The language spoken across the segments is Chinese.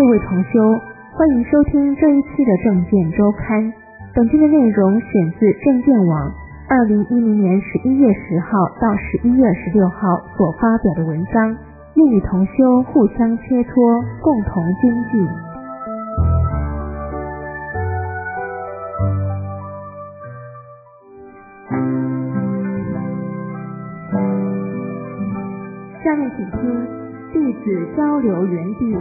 各位同修，欢迎收听这一期的证件周刊。本期的内容选自证件网2010年11月10号到11月26号所发表的文章，愿与同修互相切磋，共同精进。下面请听弟子交流园地。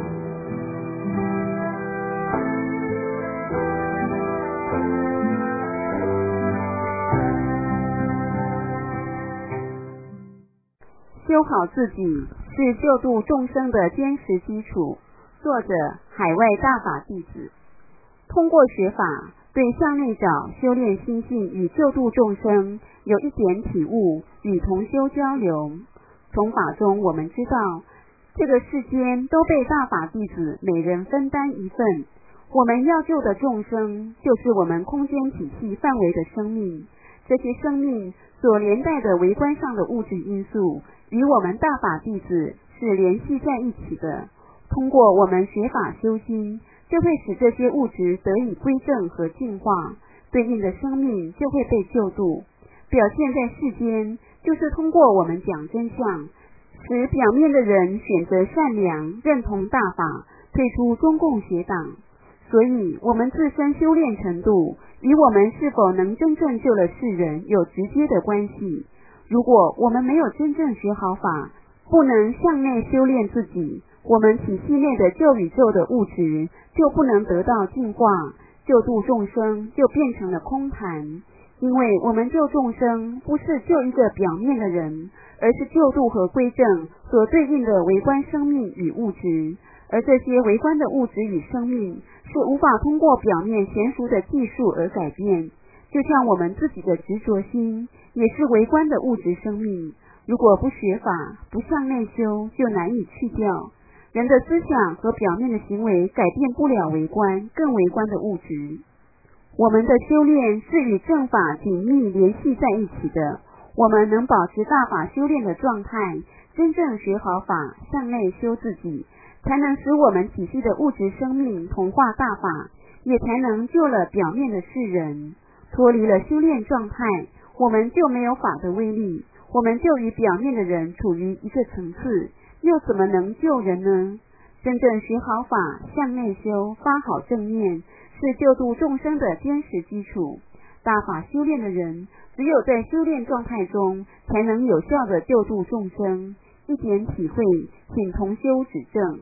修好自己是救度众生的坚实基础。作者：海外大法弟子。通过学法，对向内找修炼心性与救度众生有一点体悟，与同修交流。从法中我们知道，这个世间都被大法弟子每人分担一份。我们要救的众生，就是我们空间体系范围的生命。这些生命所连带的微观上的物质因素，与我们大法弟子是联系在一起的。通过我们学法修心，就会使这些物质得以归正和净化，对应的生命就会被救度。表现在世间，就是通过我们讲真相，使表面的人选择善良，认同大法，退出中共学党。所以我们自身修炼程度与我们是否能真正救了世人有直接的关系。如果我们没有真正学好法，不能向内修炼自己，我们体系内的旧宇宙的物质就不能得到净化，救度众生就变成了空谈。因为我们救众生不是救一个表面的人，而是救度和归正所对应的微观生命与物质。而这些微观的物质与生命是无法通过表面娴熟的技术而改变，就像我们自己的执着心也是微观的物质生命。如果不学法，不向内修，就难以去掉。人的思想和表面的行为改变不了微观更微观的物质。我们的修炼是与正法紧密联系在一起的。我们能保持大法修炼的状态，真正学好法，向内修自己，才能使我们体系的物质生命同化大法，也才能救了表面的世人。脱离了修炼状态，我们就没有法的威力，我们就与表面的人处于一个层次，又怎么能救人呢？真正学好法，向内修，发好正念，是救度众生的坚实基础。大法修炼的人，只有在修炼状态中，才能有效地救度众生。一点体会，请同修指正。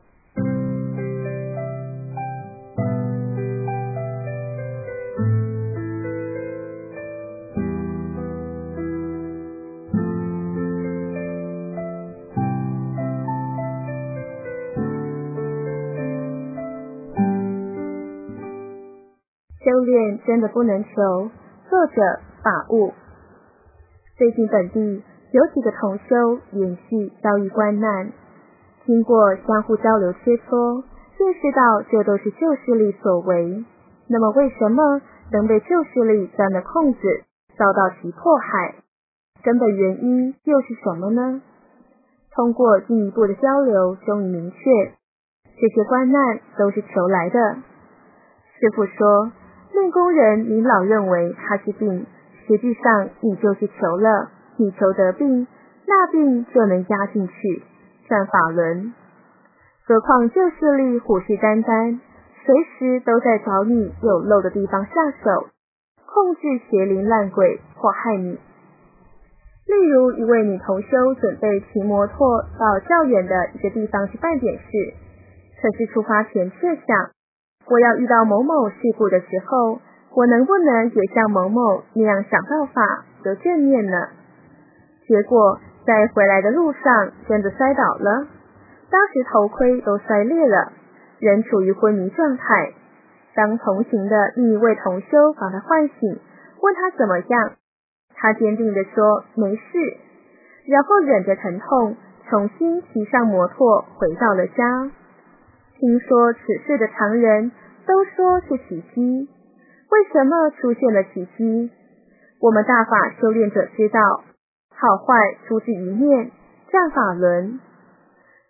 修炼真的不能求。作者：法悟。最近本地有几个同修连续遭遇关难，经过相互交流切磋，认识到这都是旧势力所为。那么为什么能被旧势力钻了空子，遭到其迫害？根本原因又是什么呢？通过进一步的交流，终于明确，这些关难都是求来的。师父说，命宫人你老认为他是病，实际上你就是求了，你求得病，那病就能压进去，转法轮。何况旧势力虎视眈眈，随时都在找你有漏的地方下手，控制邪灵烂鬼，祸害你。例如一位女同修准备骑摩托到较远的一个地方去办点事，可是出发前设想，我要遇到某某事故的时候，我能不能也像某某那样想到法，得正念呢？结果在回来的路上真的摔倒了，当时头盔都摔裂了，人处于昏迷状态。当同行的另一位同修把他唤醒，问他怎么样，他坚定地说没事，然后忍着疼痛重新骑上摩托回到了家。听说此事的常人都说是奇迹，为什么出现了奇迹？我们大法修炼者知道，好坏出自一念，转法轮。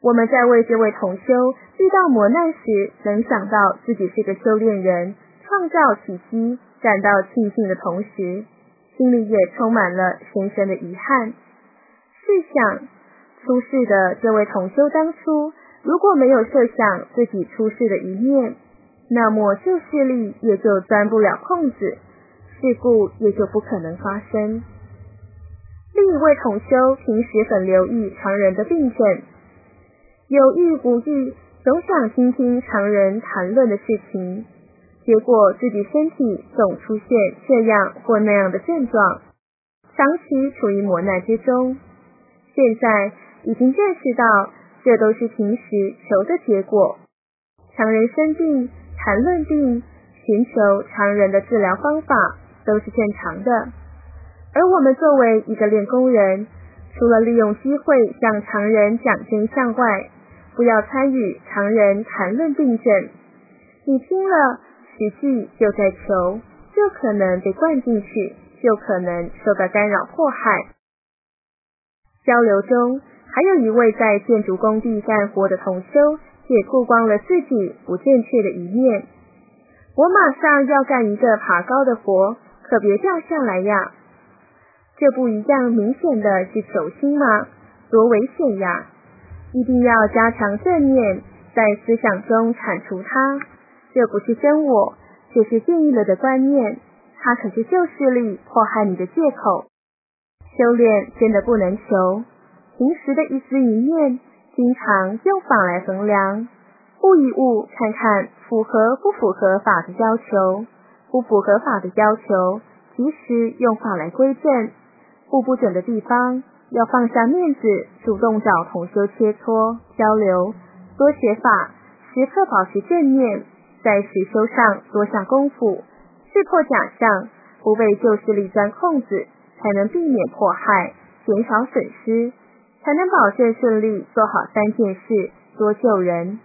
我们在为这位同修遇到磨难时，能想到自己是个修炼人，创造奇迹，感到庆幸的同时，心里也充满了深深的遗憾。试想，出世的这位同修当初如果没有设想自己出世的一面，那么旧势力也就钻不了空子，事故也就不可能发生。另一位同修平时很留意常人的病症，有意无意总想听听常人谈论的事情，结果自己身体总出现这样或那样的症状，长期处于磨难之中。现在已经认识到，这都是平时求的结果。常人生病，谈论病，寻求常人的治疗方法，都是正常的。而我们作为一个练功人，除了利用机会向常人讲真相外，不要参与常人谈论病症。你听了，实际就在求，就可能被灌进去，就可能受到干扰迫害。交流中，还有一位在建筑工地干活的同修，也曝光了自己不正确的一面。我马上要干一个爬高的活，可别掉下来呀。这不一样明显的是求心吗？多危险呀！一定要加强正念，在思想中铲除它。这不是真我，这是定义了的观念，它可是旧势力迫害你的借口。修炼真的不能求，平时的一丝一念，经常用法来衡量，悟一悟，看看符合不符合法的要求，不符合法的要求，及时用法来归正，悟不准的地方，要放下面子，主动找同修切磋交流，多学法，时刻保持正念，在实修上多下功夫，识破假象，不被旧势力钻空子，才能避免迫害，减少损失，才能保证顺利做好3件事，多救人。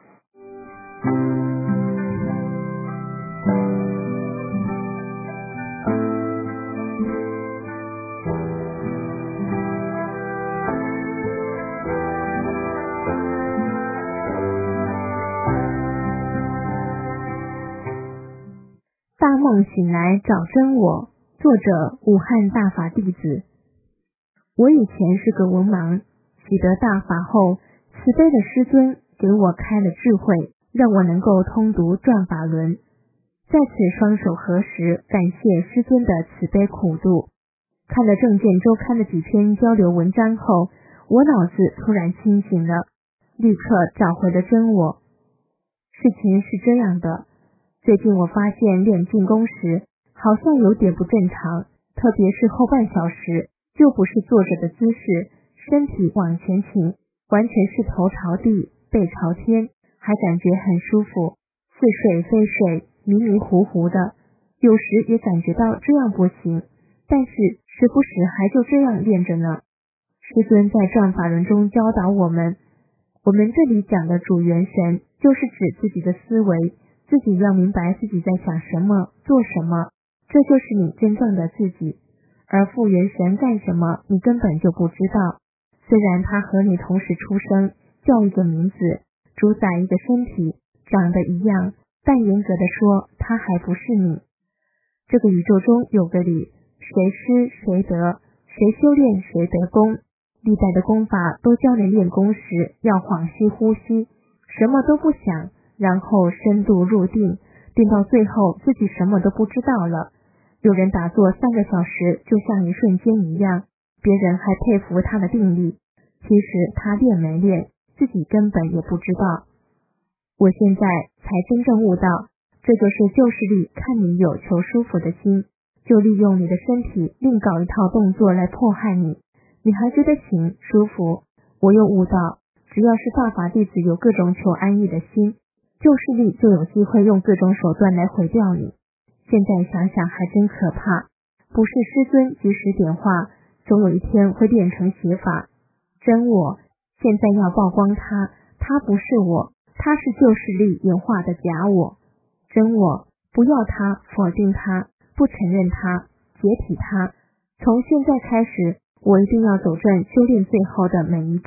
大梦醒来找真我，作者武汉大法弟子。我以前是个文盲，习得大法后，慈悲的师尊给我开了智慧，让我能够通读转法轮。在此双手合十，感谢师尊的慈悲苦度。看了正见周刊的几篇交流文章后，我脑子突然清醒了，立刻找回了真我。事情是这样的，最近我发现练静功时好像有点不正常，特别是后半小时，就不是坐着的姿势，身体往前倾，完全是头朝地，背朝天，还感觉很舒服，似睡非睡，迷迷糊糊的。有时也感觉到这样不行，但是时不时还就这样练着呢。师尊在转法轮中教导我们这里讲的主元神，就是指自己的思维，自己要明白自己在想什么，做什么，这就是你真正的自己。而副元神干什么，你根本就不知道。虽然他和你同时出生，叫一个名字，主宰一个身体，长得一样，但严格的说，他还不是你。这个宇宙中有个理，谁失谁得，谁修炼谁得功。历代的功法都教你练功时要恍息呼吸，什么都不想，然后深度入定，定到最后自己什么都不知道了。有人打坐3个小时就像一瞬间一样，别人还佩服他的定力，其实他练没练，自己根本也不知道。我现在才真正悟到，这就是旧势力看你有求舒服的心，就利用你的身体另搞一套动作来迫害你，你还觉得行舒服。我又悟到，只要是大法弟子有各种求安逸的心，旧势力就有机会用各种手段来毁掉你。现在想想还真可怕，不是师尊及时点化，总有一天会变成邪法。真我现在要曝光他，他不是我，他是旧势力演化的假我。真我不要他，否定他，不承认他，解体他。从现在开始，我一定要走正修炼最后的每一步，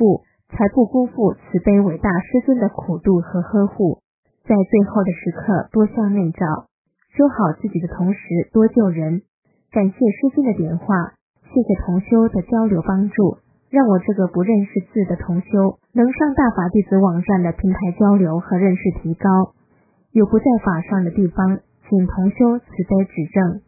才不辜负慈悲伟大师尊的苦度和呵护。在最后的时刻多向内照，修好自己的同时多救人。感谢师尊的点化，谢谢同修的交流帮助，让我这个不认识字的同修能上大法弟子网站的平台交流和认识提高。有不在法上的地方，请同修慈悲指正。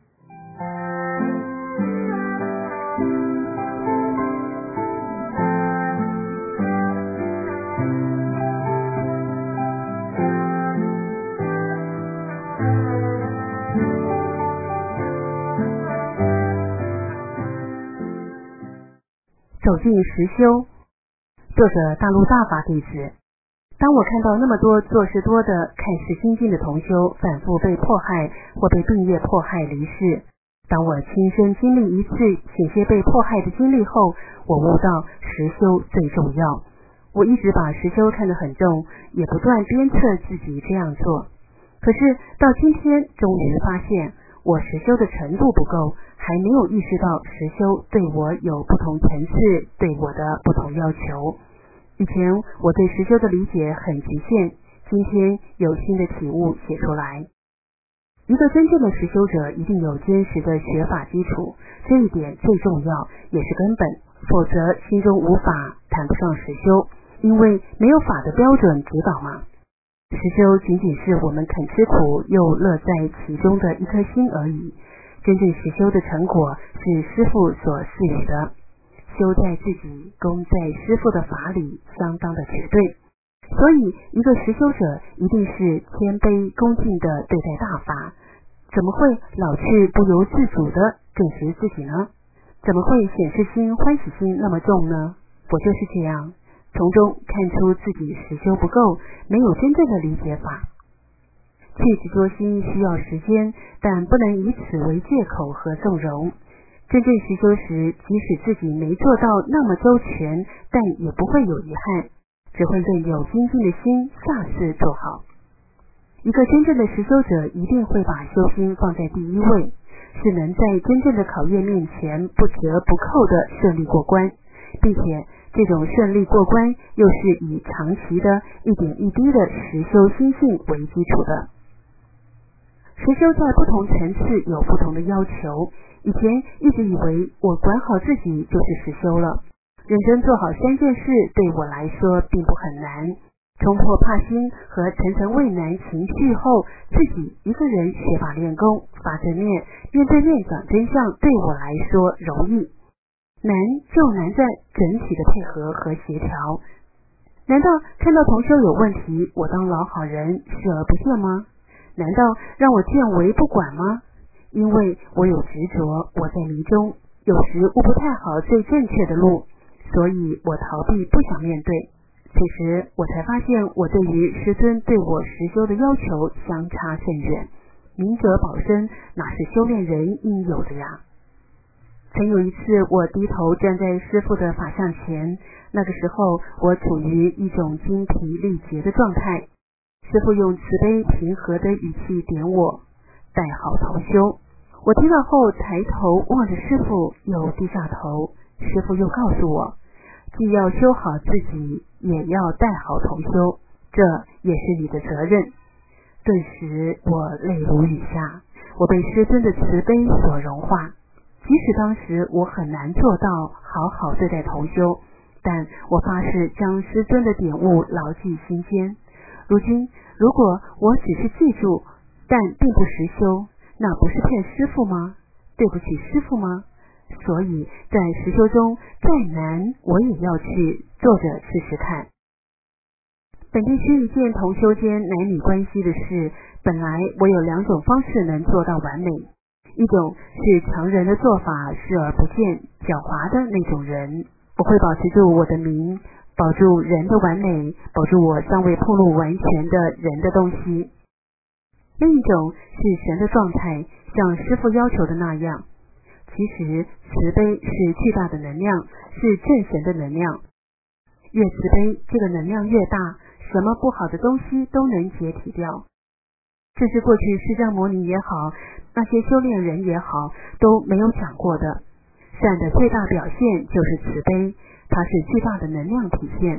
走进实修，作者大陆大法弟子。当我看到那么多做事多的看似心境的同修反复被迫害或被病业迫害离世，当我亲身经历一次险些被迫害的经历后，我悟到实修最重要。我一直把实修看得很重，也不断鞭策自己这样做。可是到今天终于发现我实修的程度不够，还没有意识到实修对我有不同层次，对我的不同要求。以前我对实修的理解很局限，今天有新的体悟写出来。一个真正的实修者一定有坚实的学法基础，这一点最重要，也是根本，否则心中无法，谈不上实修，因为没有法的标准指导嘛。实修仅仅是我们肯吃苦又乐在其中的一颗心而已，真正实修的成果是师父所赐予的，修在自己，功在师父的法理，相当的绝对。所以一个实修者一定是谦卑恭敬的对待大法，怎么会老去不由自主的证实自己呢？怎么会显示心欢喜心那么重呢？我就是这样，从中看出自己实修不够，没有真正的理解法。去执着心需要时间，但不能以此为借口和纵容。真正实修时，即使自己没做到那么周全，但也不会有遗憾，只会更有精进的心下次做好。一个真正的实修者一定会把修心放在第一位，是能在真正的考验面前不折不扣的顺利过关，并且这种顺利过关又是以长期的一点一滴的实修心性为基础的。实修在不同层次有不同的要求，以前一直以为我管好自己就是实修了，认真做好3件事对我来说并不很难，冲破怕心和层层畏难情绪后，自己一个人学法练功，发正念，面对面讲真相对我来说容易。难就难在整体的配合和协调。难道看到同修有问题，我当老好人视而不见吗？难道让我见为不管吗？因为我有执着，我在迷中，有时悟不太好最正确的路，所以我逃避不想面对。此时我才发现，我对于师尊对我实修的要求相差甚远。明哲保身哪是修炼人应有的呀？曾有一次我低头站在师父的法像前，那个时候我处于一种精疲力竭的状态。师父用慈悲平和的语气点我，带好同修。我听到后抬头望着师父，又低下头。师父又告诉我，既要修好自己，也要带好同修，这也是你的责任。顿时我泪如雨下，我被师尊的慈悲所融化。即使当时我很难做到好好对待同修，但我发誓将师尊的点悟牢记心间。如今如果我只是记住，但并不实修，那不是骗师父吗？对不起师父吗？所以在实修中再难我也要去做着试试看。本地区一件同修间男女关系的事，本来我有2种方式能做到完美。一种是常人的做法视而不见，狡猾的那种人，我会保持住我的名，保住人的完美，保住我尚未暴露完全的人的东西。另一种是神的状态，像师父要求的那样。其实慈悲是巨大的能量，是正神的能量。越慈悲，这个能量越大，什么不好的东西都能解体掉。这是过去释迦牟尼也好，那些修炼人也好都没有讲过的。善的最大表现就是慈悲，它是巨大的能量体现，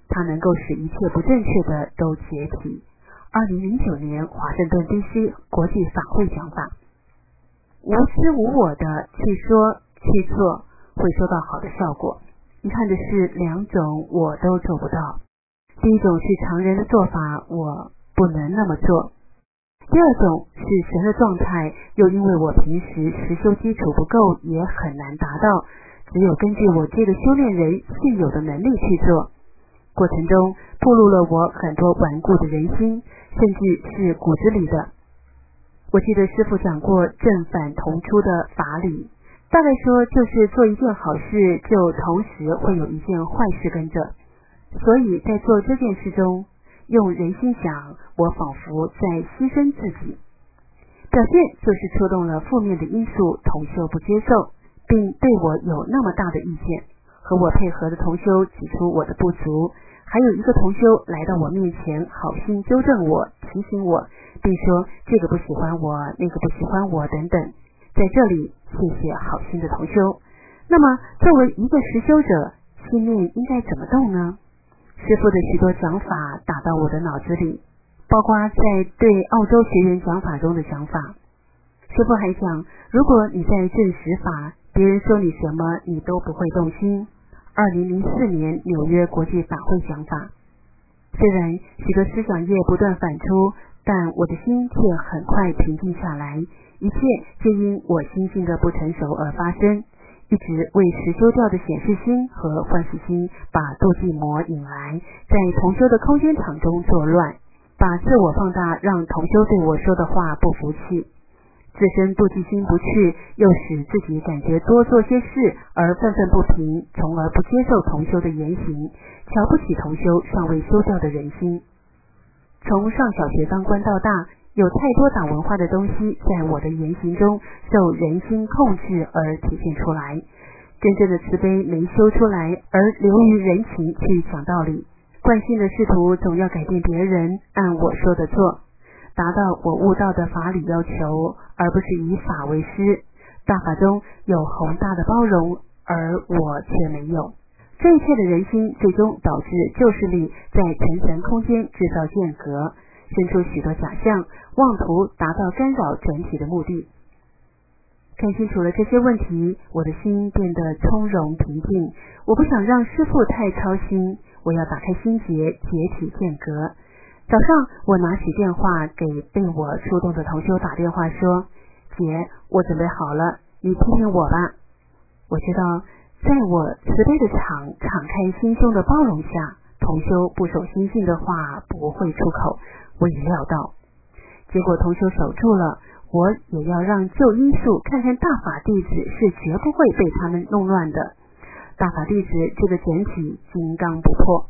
它能够使一切不正确的都解体。2009年华盛顿 DC 国际法会讲法，无私无我的去说去做，会收到好的效果。遗憾的是，两种我都做不到。第一种是常人的做法，我不能那么做。第二种是神的状态，又因为我平时实修基础不够，也很难达到，只有根据我这个修炼人现有的能力去做。过程中暴露了我很多顽固的人心，甚至是骨子里的。我记得师父讲过正反同出的法理，大概说就是做一件好事，就同时会有一件坏事跟着。所以在做这件事中，用人心想，我仿佛在牺牲自己，表现就是触动了负面的因素，同修不接受，并对我有那么大的意见。和我配合的同修指出我的不足，还有一个同修来到我面前，好心纠正我，提醒我，并说这个不喜欢我，那个不喜欢我等等。在这里谢谢好心的同修。那么作为一个实修者，心念应该怎么动呢？师父的许多讲法打到我的脑子里，包括在对澳洲学员讲法中的讲法。师父还讲，如果你在证实法，别人说你什么你都不会动心。2004年纽约国际法会讲法，虽然许多思想业不断反出，但我的心却很快平静下来，一切皆因我心性的不成熟而发生，一直为实修掉的显示心和欢喜心把妒忌魔引来，在同修的空间场中作乱，把自我放大，让同修对我说的话不服气。自身妒忌心不去，又使自己感觉多做些事而愤愤不平，从而不接受同修的言行，瞧不起同修尚未修掉的人心。从上小学当官到大，有太多党文化的东西在我的言行中受人心控制而体现出来，真正的慈悲没修出来，而流于人情去讲道理，惯性的试图总要改变别人，按我说的做，达到我悟道的法理要求，而不是以法为师。大法中有宏大的包容，而我却没有。这一切的人心最终导致旧势力在层层空间制造间隔，生出许多假象，妄图达到干扰整体的目的。看清楚了这些问题，我的心变得从容平静。我不想让师父太操心，我要打开心结，解体间隔。早上我拿起电话给被我触动的同修打电话说，姐，我准备好了，你听听我吧。我知道在我慈悲的敞开心胸的包容下，同修不守心性的话不会出口，我已料到。结果同修守住了，我也要让旧因素看看大法弟子是绝不会被他们弄乱的。大法弟子这个整体金刚不破。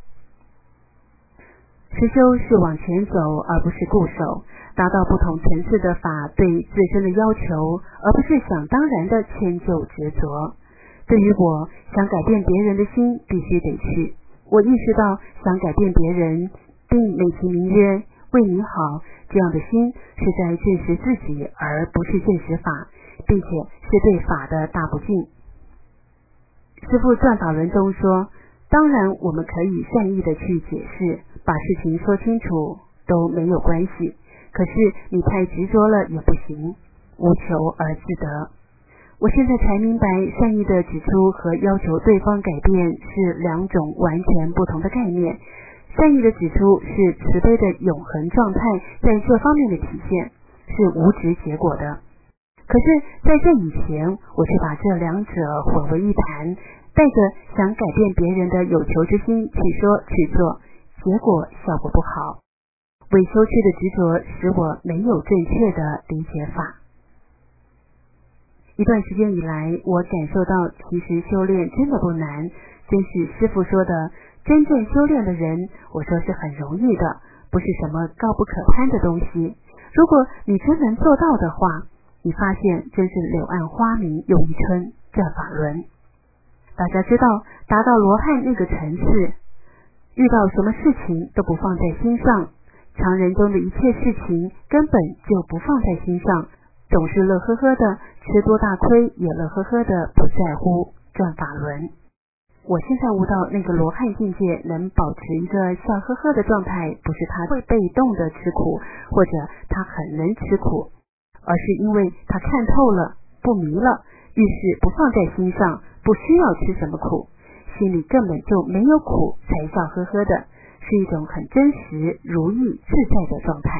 实修是往前走，而不是固守，达到不同层次的法对自身的要求，而不是想当然的迁就执着。对于我想改变别人的心必须得去，我意识到想改变别人并美其名曰为你好，这样的心是在证实自己，而不是证实法，并且是对法的大不敬。师父转法轮中说，当然我们可以善意的去解释，把事情说清楚都没有关系，可是你太执着了也不行，无求而自得。我现在才明白，善意的指出和要求对方改变是两种完全不同的概念。善意的指出是慈悲的永恒状态在这方面的体现，是无执结果的。可是在这以前，我却把这两者混为一谈，带着想改变别人的有求之心去说去做，结果效果不好。伪修去的执着使我没有正确的理解法。一段时间以来，我感受到其实修炼真的不难，真是师父说的，真正修炼的人，我说是很容易的，不是什么高不可攀的东西。如果你真能做到的话，你发现真是柳暗花明又一村，这法轮。大家知道，达到罗汉那个层次，遇到什么事情都不放在心上，常人中的一切事情根本就不放在心上，总是乐呵呵的，吃多大亏也乐呵呵的不在乎，转法轮。 我现在悟到那个罗汉境界能保持一个笑呵呵的状态，不是他会被动的吃苦，或者他很能吃苦，而是因为他看透了，不迷了，遇事不放在心上，不需要吃什么苦，心里根本就没有苦，才笑呵呵的，是一种很真实、如意、自在的状态。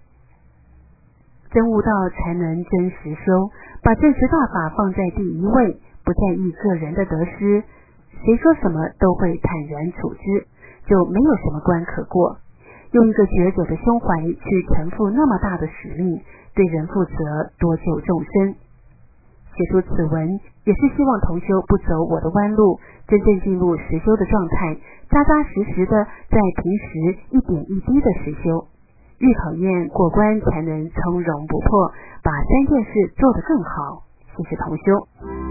真悟道才能真实修，把正实大法放在第一位，不在意个人的得失，谁说什么都会坦然处之，就没有什么关可过。用一个觉者的胸怀去承负那么大的使命，对人负责，多救众生。写出此文也是希望同修不走我的弯路，真正进入实修的状态，扎扎实实的在平时一点一滴的实修，遇考验过关，才能从容不迫，把3件事做得更好。谢谢同修。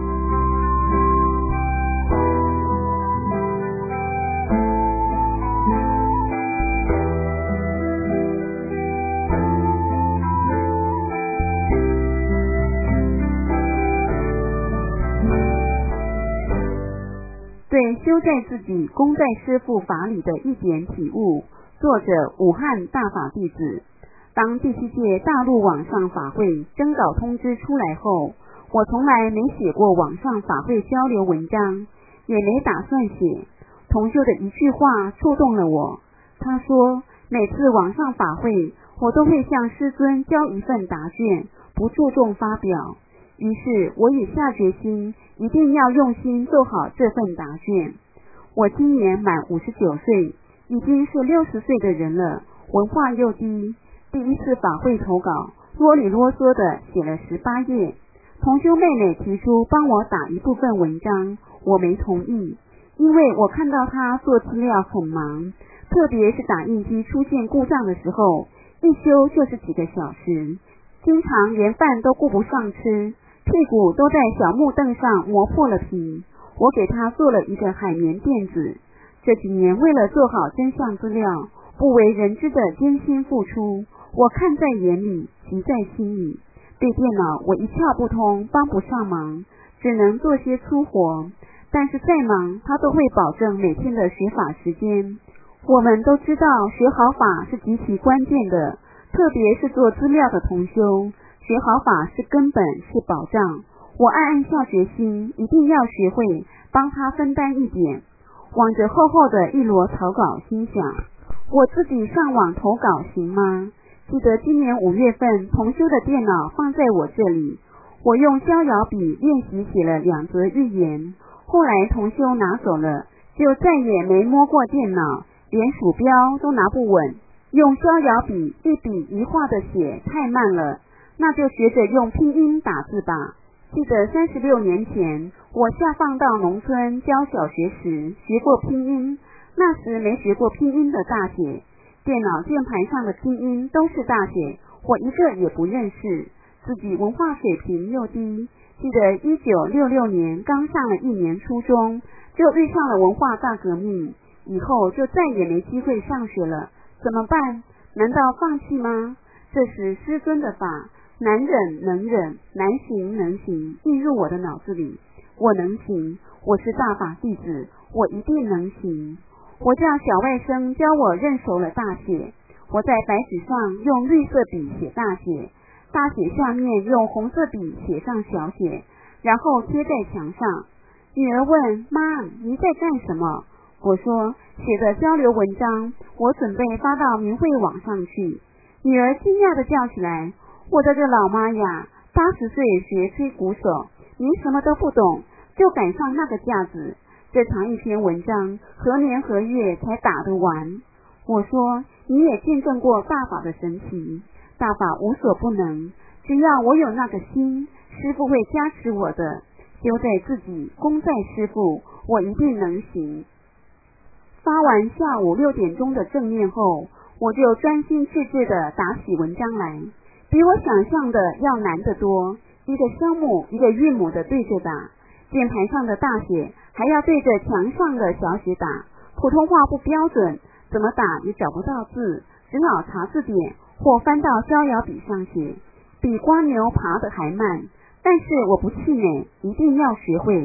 对修在自己，功在师父法理的一点体悟。作者武汉大法弟子。当第7届大陆网上法会征稿通知出来后，我从来没写过网上法会交流文章，也没打算写。同修的一句话触动了我，他说每次网上法会我都会向师尊交一份答卷，不注重发表。于是我也下决心，一定要用心做好这份答卷。我今年满59岁，已经是60岁的人了，文化又低。第一次法会投稿，啰里啰嗦的写了18页。同修妹妹提出帮我打一部分文章，我没同意，因为我看到她做资料很忙，特别是打印机出现故障的时候，一修就是几个小时，经常连饭都顾不上吃，屁股都在小木凳上磨破了皮。我给他做了一个海绵垫子。这几年为了做好真相资料，不为人知的艰辛付出，我看在眼里，急在心里。对电脑我一窍不通，帮不上忙，只能做些粗活，但是再忙他都会保证每天的学法时间。我们都知道学好法是极其关键的，特别是做资料的同修，学好法是根本，是保障。我暗下决心，一定要学会帮他分担一点。望着厚厚的一摞草稿，心想我自己上网投稿行吗？记得今年5月份同修的电脑放在我这里，我用逍遥笔练习写了2则寓言，后来同修拿走了，就再也没摸过电脑，连鼠标都拿不稳，用逍遥笔一笔一画的写太慢了，那就学着用拼音打字吧。记得36年前我下放到农村教小学时学过拼音，那时没学过拼音的大写，电脑键盘上的拼音都是大写，我一个也不认识，自己文化水平又低。记得1966年刚上了1年初中，就遇上了文化大革命，以后就再也没机会上学了，怎么办？难道放弃吗？这时师尊的法难忍能忍，难行能行进入我的脑子里，我能行，我是大法弟子，我一定能行。我叫小外甥教我认熟了大写，我在白纸上用绿色笔写大写，大写下面用红色笔写上小写，然后贴在墙上。女儿问妈，你在干什么？我说写的交流文章，我准备发到明慧网上去。女儿惊讶地叫起来，我的个老妈呀，80岁学吹鼓手，你什么都不懂，就赶上那个架子，这长一篇文章何年何月才打得完？我说你也见证过大法的神奇，大法无所不能，只要我有那个心，师父会加持我的，修在自己，功在师父，我一定能行。发完下午6点钟的正念后，我就专心致志地打起文章来，比我想象的要难得多，一个声母一个韵母的对着打，键盘上的大写还要对着墙上的小写打，普通话不标准，怎么打也找不到字，只好查字典或翻到逍遥笔上写，比蜗牛爬得还慢，但是我不气馁，一定要学会。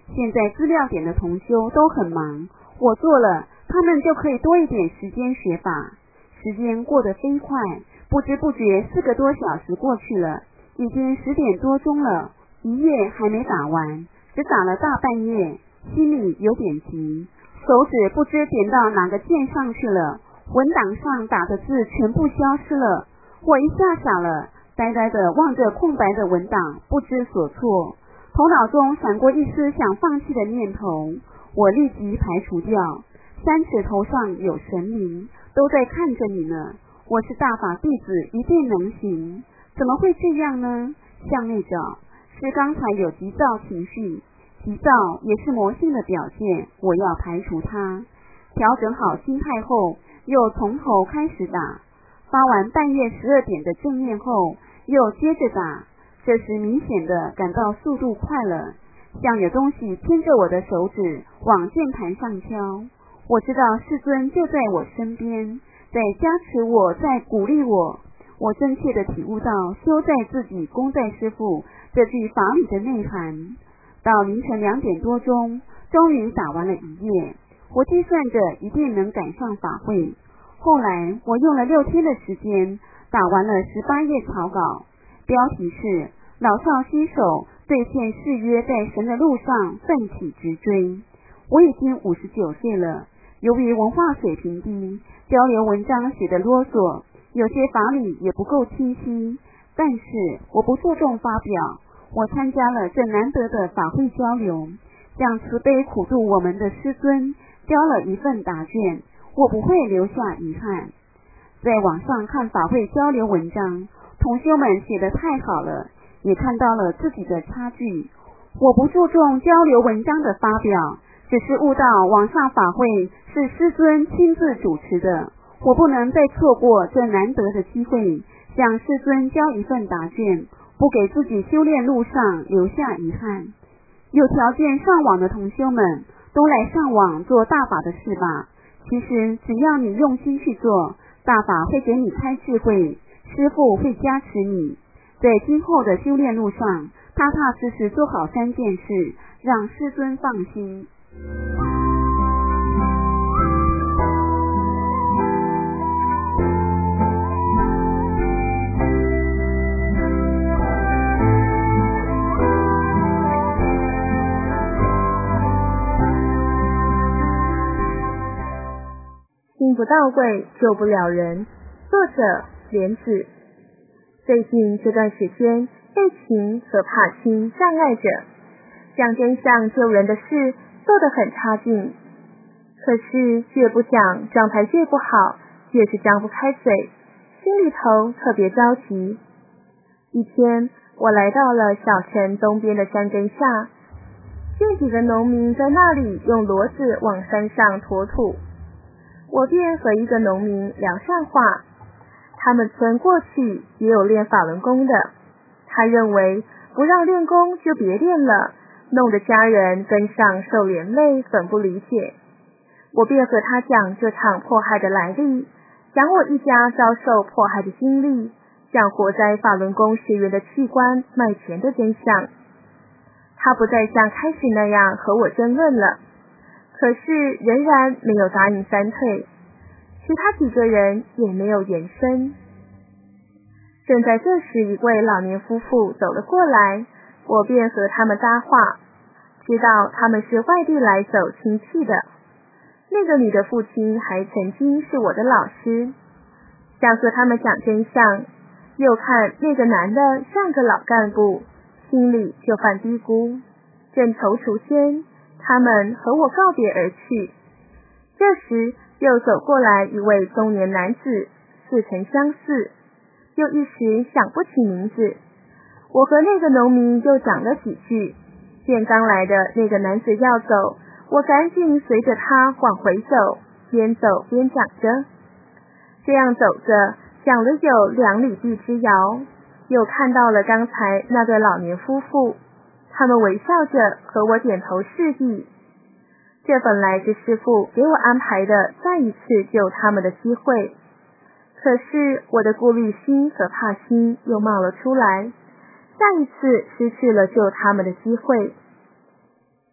现在资料点的同修都很忙，我做了，他们就可以多一点时间学法。时间过得飞快，不知不觉4个多小时过去了，已经10点多钟了，一页还没打完，只打了大半页，心里有点急，手指不知点到哪个键上去了，文档上打的字全部消失了。我一下傻了，呆呆地望着空白的文档，不知所措。头脑中闪过一丝想放弃的念头，我立即排除掉。3尺头上有神明，都在看着你呢。我是大法弟子，一定能行。怎么会这样呢？向内找，是刚才有急躁情绪，急躁也是魔性的表现，我要排除它。调整好心态后，又从头开始打。发完半夜12点的正念后，又接着打。这时明显的感到速度快了，像有东西牵着我的手指往键盘上敲。我知道世尊就在我身边，在加持我，在鼓励我。我真切地体悟到修在自己，功在师父这句法理的内涵。到凌晨2点多钟，终于打完了1页。我计算着一定能赶上法会。后来我用了6天的时间，打完了18页草稿。标题是老少新手兑现誓约，在神的路上奋起直追。我已经59岁了，由于文化水平低，交流文章写得啰嗦，有些法理也不够清晰，但是我不注重发表。我参加了这难得的法会交流，向慈悲苦度我们的师尊交了一份答卷，我不会留下遗憾。在网上看法会交流文章，同修们写得太好了，也看到了自己的差距。我不注重交流文章的发表，只是悟到网上法会是师尊亲自主持的，我不能再错过这难得的机会，向师尊交一份答卷，不给自己修炼路上留下遗憾。有条件上网的同修们都来上网做大法的事吧。其实只要你用心去做，大法会给你开智慧，师父会加持你，在今后的修炼路上踏踏实实做好3件事，让师尊放心。 心不到位救不了人。作者莲子。最近这段时间，疫情和怕轻障碍着，讲真相救人的事做得很差劲，可是越不讲状态越不好，越是张不开嘴，心里头特别着急。一天，我来到了小城东边的山根下，见几个农民在那里用骡子往山上驮土，我便和一个农民聊上话。他们村过去也有练法轮功的，他认为不让练功就别练了，弄得家人跟上受连累，很不理解。我便和他讲这场迫害的来历，讲我一家遭受迫害的经历，讲活在法轮功学员的器官卖钱的真相。他不再像开始那样和我争论了，可是仍然没有答应三退，其他几个人也没有言声。正在这时，一位老年夫妇走了过来，我便和他们搭话，知道他们是外地来走亲戚的。那个女的父亲还曾经是我的老师，想和他们讲真相，又看那个男的像个老干部，心里就犯嘀咕。正踌躇间，他们和我告别而去。这时又走过来一位中年男子，似曾相识，又一时想不起名字。我和那个农民又讲了几句，见刚来的那个男子要走，我赶紧随着他往回走，边走边讲着。这样走着，讲了有2里地之遥，又看到了刚才那对老年夫妇，他们微笑着和我点头示意。这本来是师父给我安排的再一次救他们的机会，可是我的顾虑心和怕心又冒了出来，再一次失去了救他们的机会。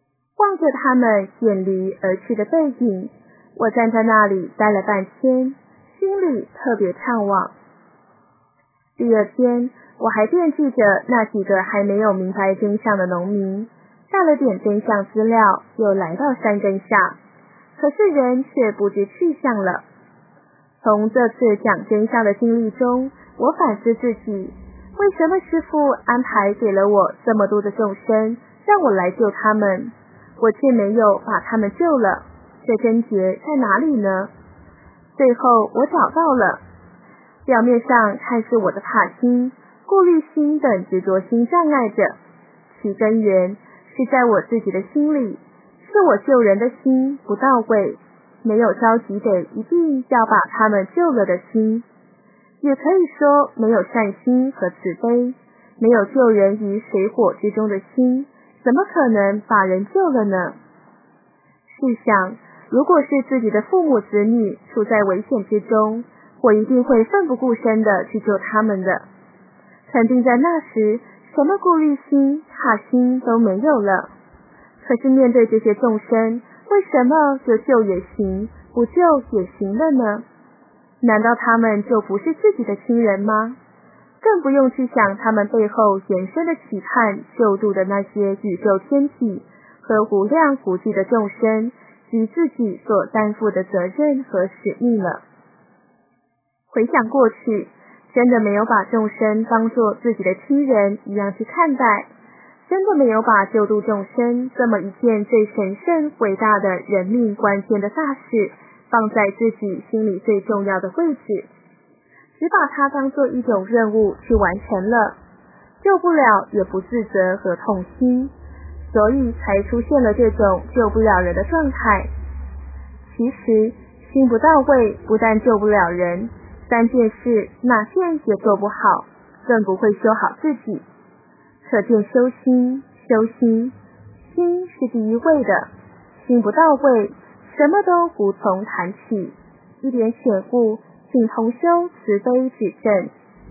望着他们远离而去的背影，我站在那里待了半天，心里特别怅惘。第二天，我还惦记着那几个还没有明白真相的农民，带了点真相资料，又来到山根下，可是人却不知去向了。从这次讲真相的经历中，我反思自己，为什么师父安排给了我这么多的众生，让我来救他们，我却没有把他们救了，这症结在哪里呢？最后我找到了，表面上看是我的怕心、顾虑心等执着心障碍着，其根源是在我自己的心里，是我救人的心不到位，没有着急得一定要把他们救了的心，也可以说没有善心和慈悲，没有救人于水火之中的心，怎么可能把人救了呢？试想，如果是自己的父母子女处在危险之中，我一定会奋不顾身的去救他们的，肯定在那时什么顾虑心、怕心都没有了。可是面对这些众生，为什么就救也行，不救也行了呢？难道他们就不是自己的亲人吗？更不用去想他们背后延伸的期盼救度的那些宇宙天体和无量无际的众生及自己所担负的责任和使命了。回想过去，真的没有把众生当作自己的亲人一样去看待，真的没有把救度众生这么一件最神圣伟大的人命关键的大事放在自己心里最重要的位置，只把它当作一种任务去完成了，救不了也不自责和痛心，所以才出现了这种救不了人的状态。其实心不到位，不但救不了人，三件事哪件也做不好，更不会修好自己。可见修心，心是第一位的，心不到位，什么都无从谈起。一点显悟，请同修慈悲指正。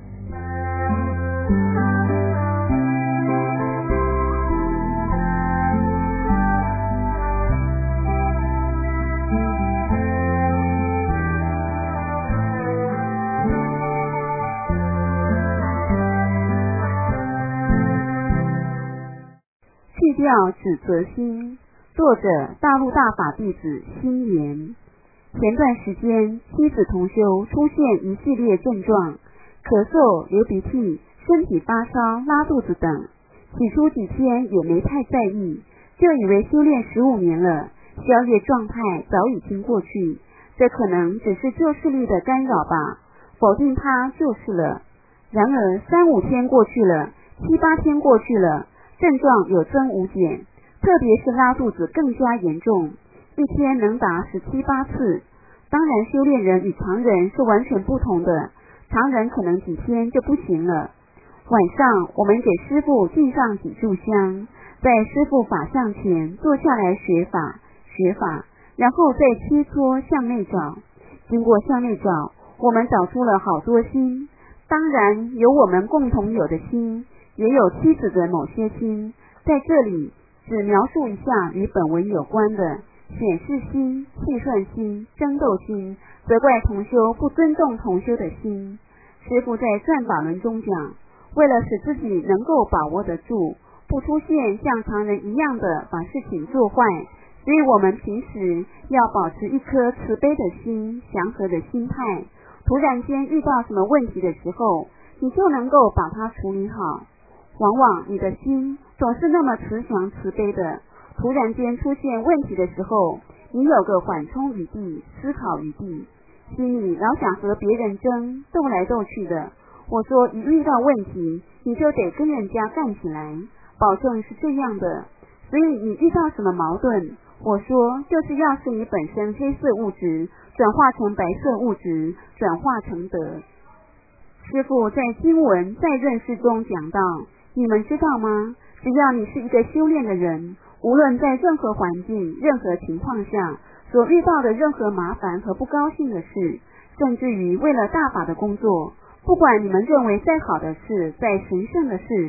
去掉指责心，作者大陆大法弟子心言。前段时间妻子同修出现一系列症状，咳嗽、流鼻涕、身体发烧、拉肚子等，起初几天也没太在意，就以为修炼15年了，消业状态早已经过去，这可能只是旧势力的干扰吧，否定它就是了。然而3、5天过去了，7、8天过去了，症状有增无减，特别是拉肚子更加严重，一天能达17、8次。当然修炼人与常人是完全不同的，常人可能几天就不行了。晚上我们给师父敬上几炷香，在师父法像前坐下来学法，然后再切磋向内找。经过向内找，我们找出了好多心，当然有我们共同有的心，也有妻子的某些心，在这里只描述一下与本文有关的显示心、气算心、争斗心、责怪同修不尊重同修的心。师父在转法轮中讲，为了使自己能够把握得住，不出现像常人一样的把事情做坏，所以我们平时要保持一颗慈悲的心、祥和的心态，突然间遇到什么问题的时候，你就能够把它处理好。往往你的心总是那么慈祥慈悲的，突然间出现问题的时候，你有个缓冲余地、思考余地，心里老想和别人争，斗来斗去的。我说一遇到问题，你就得跟人家干起来，保证是这样的。所以你遇到什么矛盾，我说就是要是你本身黑色物质转化成白色物质，转化成德。师父在经文在认识中讲到，你们知道吗？只要你是一个修炼的人，无论在任何环境、任何情况下所遇到的任何麻烦和不高兴的事，甚至于为了大法的工作，不管你们认为再好的事、再神圣的事，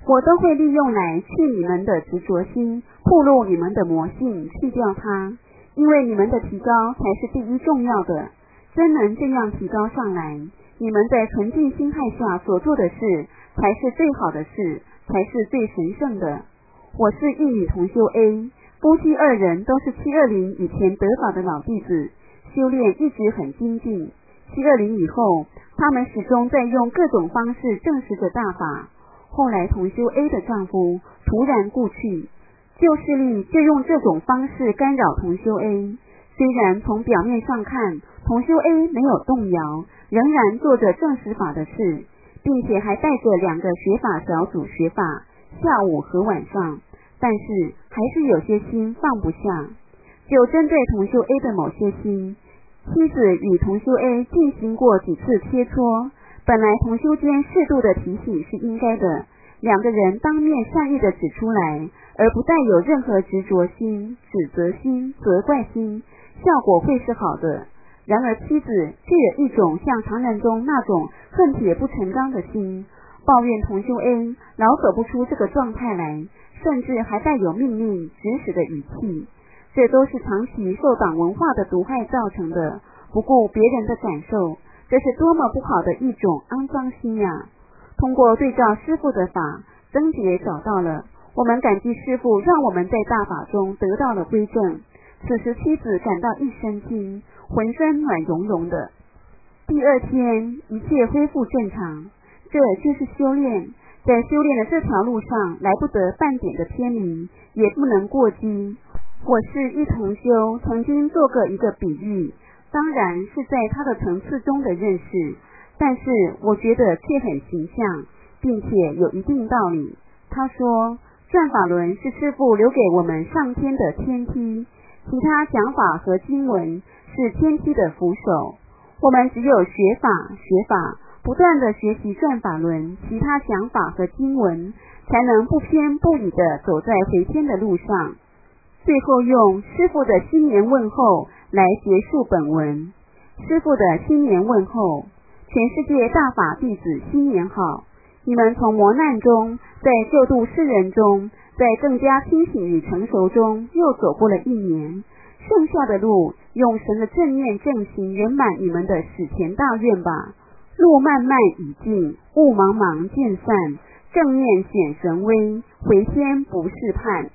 我都会利用来去你们的执着心，暴露你们的魔性，去掉它。因为你们的提高才是第一重要的，真能这样提高上来，你们在纯净心态下所做的事才是最好的事，才是最神圣的。我是一女同修 A， 夫妻二人都是720以前得法的老弟子，修炼一直很精进。720以后，他们始终在用各种方式证实着大法。后来同修 A 的丈夫突然故去，旧势力就用这种方式干扰同修 A。虽然从表面上看，同修 A 没有动摇，仍然做着证实法的事，并且还带着2个学法小组学法，下午和晚上，但是还是有些心放不下。就针对同修 A 的某些心，妻子与同修 A 进行过几次切磋，本来同修间适度的提醒是应该的，2个人当面善意的指出来，而不带有任何执着心、指责心、责怪心，效果会是好的。然而妻子却有一种像常人中那种恨铁不成钢的心，抱怨同修 A 老走不出这个状态来，甚至还带有命令指使的语气。这都是长期受党文化的毒害造成的，不顾别人的感受，这是多么不好的一种肮脏心呀！通过对照师父的法，症结找到了，我们感激师父让我们在大法中得到了归正。此时妻子感到一身轻，浑身暖融融的。第2天一切恢复正常，这就是修炼。在修炼的这条路上，来不得半点的偏离，也不能过激。我是一同修曾经做过一个比喻，当然是在他的层次中的认识，但是我觉得却很形象，并且有一定道理。他说，转法轮是师父留给我们上天的天梯，其他讲法和经文是天梯的扶手。我们只有学法，不断的学习转法轮，其他讲法和经文，才能不偏不倚的走在回天的路上。最后用师父的新年问候来结束本文。师父的新年问候，全世界大法弟子新年好！你们从磨难中，在救度世人中，在更加清醒与成熟中，又走过了1年。剩下的路，用神的正念正行圆满你们的史前大愿吧。路漫漫已尽，雾茫茫渐散，正念显神威，回天不是盼。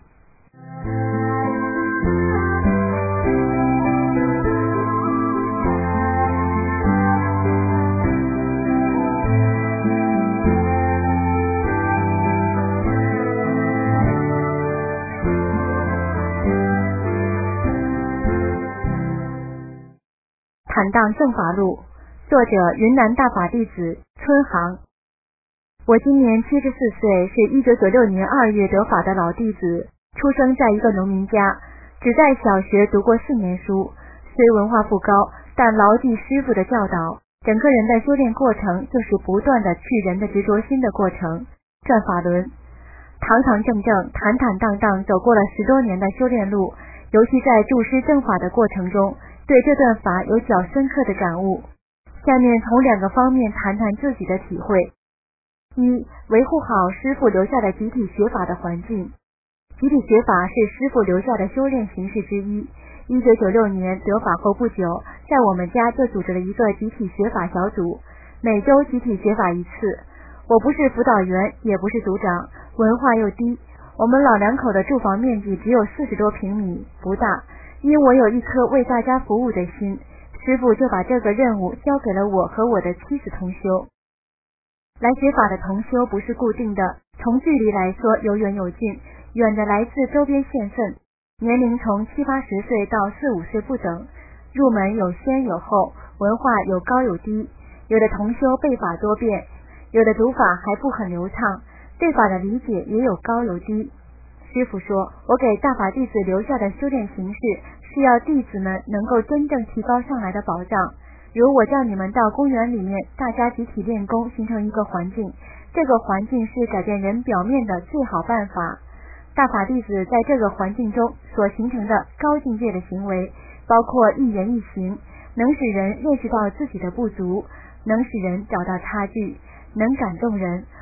坦荡正法录，作者云南大法弟子春航。我今年74岁，是1996年2月得法的老弟子，出生在一个农民家，只在小学读过4年书，虽文化不高，但牢记师父的教导，整个人的修炼过程就是不断的去人的执着心的过程。转法轮，堂堂正正、坦坦荡荡走过了10多年的修炼路，尤其在注师正法的过程中，对这段法有较深刻的感悟。下面从2个方面谈谈自己的体会。1、维护好师父留下的集体学法的环境。集体学法是师父留下的修炼形式之一。1996年得法后不久，在我们家就组织了一个集体学法小组，每周集体学法1次。我不是辅导员，也不是组长，文化又低，我们老2口的住房面积只有40多平米，不大。因我有一颗为大家服务的心，师父就把这个任务交给了我和我的妻子同修。来学法的同修不是固定的，从距离来说有远有近，远的来自周边县份，年龄从7、80岁到4、5岁不等，入门有先有后，文化有高有低，有的同修背法多变，有的读法还不很流畅，对法的理解也有高有低。师父说，我给大法弟子留下的修炼形式，是要弟子们能够真正提高上来的保障。如我叫你们到公园里面，大家集体练功，形成一个环境，这个环境是改变人表面的最好办法。大法弟子在这个环境中所形成的高境界的行为，包括一言一行，能使人认识到自己的不足，能使人找到差距，能感动人，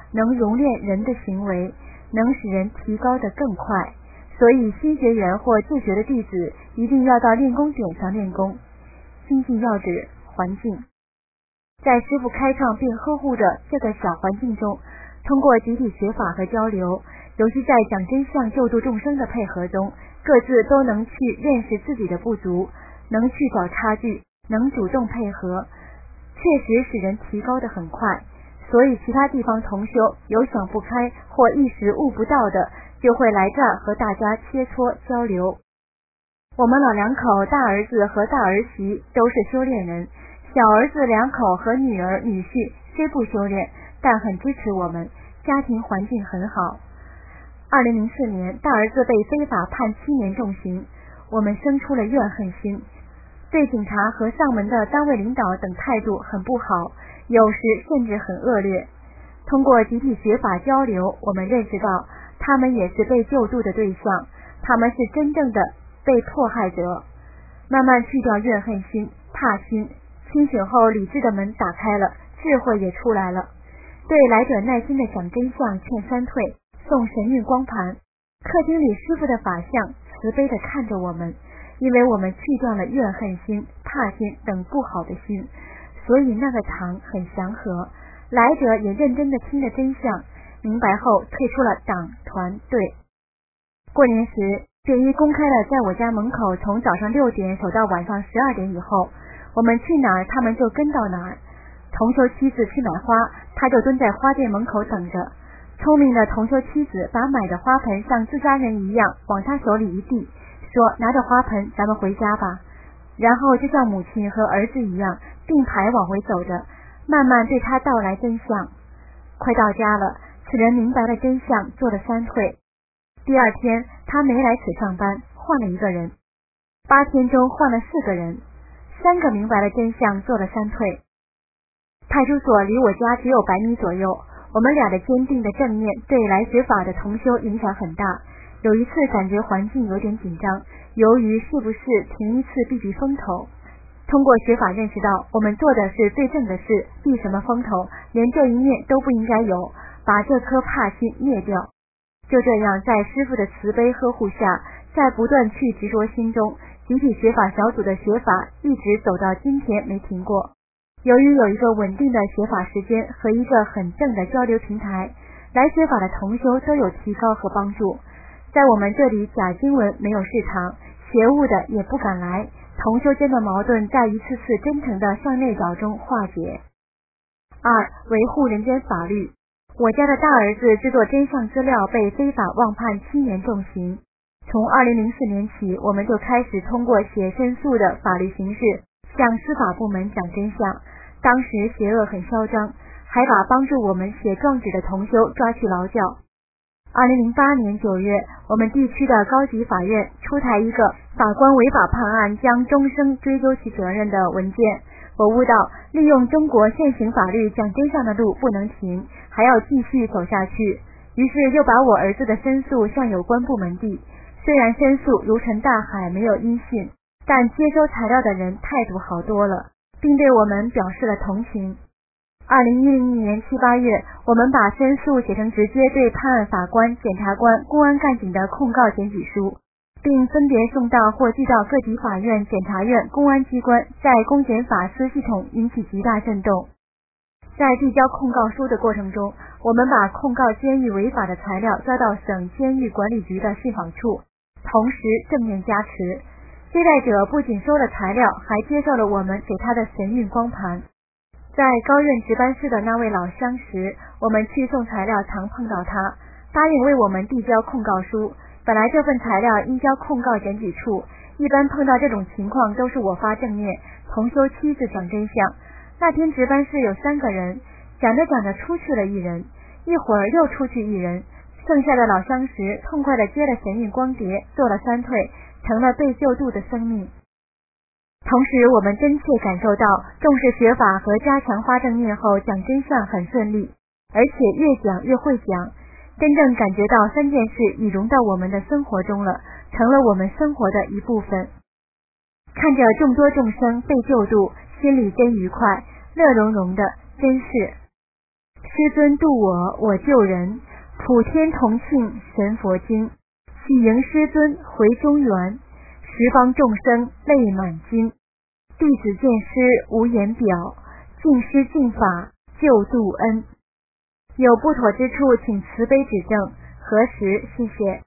能熔炼人的行为，能使人提高得更快。所以新学员或自学的弟子一定要到练功点上练功。精进要旨：环境。在师父开创并呵护着这个小环境中，通过集体学法和交流，尤其在讲真相救度众生的配合中，各自都能去认识自己的不足，能去找差距，能主动配合，确实使人提高得很快。所以其他地方同修有想不开或一时悟不到的，就会来这儿和大家切磋交流。我们老两口大儿子和大儿媳都是修炼人，小儿子两口和女儿女婿虽不修炼，但很支持我们，家庭环境很好。2004年，大儿子被非法判7年重刑，我们生出了怨恨心，对警察和上门的单位领导等态度很不好，有时甚至很恶劣。通过集体学法交流，我们认识到他们也是被救度的对象，他们是真正的被迫害者。慢慢去掉怨恨心、怕心，清醒后理智的门打开了，智慧也出来了。对来者耐心的讲真相，劝三退，送神韵光盘。客厅里师父的法相慈悲地看着我们，因为我们去掉了怨恨心、怕心等不好的心，所以那个堂很祥和。来者也认真地听了真相，明白后退出了党团队。过年时，便衣公开了在我家门口从早上6点守到晚上12点以后，我们去哪儿他们就跟到哪儿。同修妻子去买花，他就蹲在花店门口等着。聪明的同修妻子把买的花盆像自家人一样往他手里一递，说拿着花盆咱们回家吧。然后就像母亲和儿子一样并排往回走着，慢慢对他道来真相。快到家了，此人明白了真相，做了3退。第二天他没来此上班，换了一个人。8天中换了4个人，3个明白了真相，做了3退。派出所离我家只有100米左右，我们俩的坚定的正念对来学法的同修影响很大。有一次感觉环境有点紧张，由于是不是停一次避避风头。通过学法认识到我们做的是最正的事，避什么风头，连这一念都不应该有，把这颗怕心灭掉。就这样在师父的慈悲呵护下，在不断去执着心中，集体学法小组的学法一直走到今天没停过。由于有一个稳定的学法时间和一个很正的交流平台，来学法的同修都有提高和帮助。在我们这里假经文没有市场，邪物的也不敢来，同修间的矛盾在一次次真诚的向内找中化解。2. 维护人间法律。我家的大儿子制作真相资料被非法妄判7年重刑。从2004年起，我们就开始通过写申诉的法律形式向司法部门讲真相。当时邪恶很嚣张，还把帮助我们写状纸的同修抓去劳教。2008年9月，我们地区的高级法院出台一个法官违法判案将终生追究其责任的文件。我悟到利用中国现行法律讲真相的路不能停，还要继续走下去。于是又把我儿子的申诉向有关部门递。虽然申诉如尘大海，没有音讯，但接收材料的人态度好多了，并对我们表示了同情。2010年7、8月，我们把申诉写成直接对判案法官、检察官、公安干警的控告检举书，并分别送到或寄到各级法院、检察院、公安机关，在公检法司系统引起极大震动。在递交控告书的过程中，我们把控告监狱违法的材料交到省监狱管理局的信访处，同时正面加持。接待者不仅收了材料，还接受了我们给他的神韵光盘。在高院值班室的那位老乡时，我们去送材料常碰到他，答应为我们递交控告书。本来这份材料应交控告检举处，一般碰到这种情况都是我发正念，同修妻子讲真相。那天值班室有3个人，讲着讲着出去了1人，一会儿又出去1人，剩下的老乡时痛快地接了神韵光碟，做了3退，成了被救度的生命。同时我们真切感受到重视学法和加强发正念后，讲真相很顺利，而且越讲越会讲，真正感觉到3件事已融到我们的生活中了，成了我们生活的一部分。看着众多众生被救度，心里真愉快，乐融融的，真是。 师尊度我，我救人，普天同庆神佛经。喜迎师尊回中原，十方众生泪满襟。弟子见师无言表，敬师敬法救度恩。有不妥之处，请慈悲指正。核实，谢谢。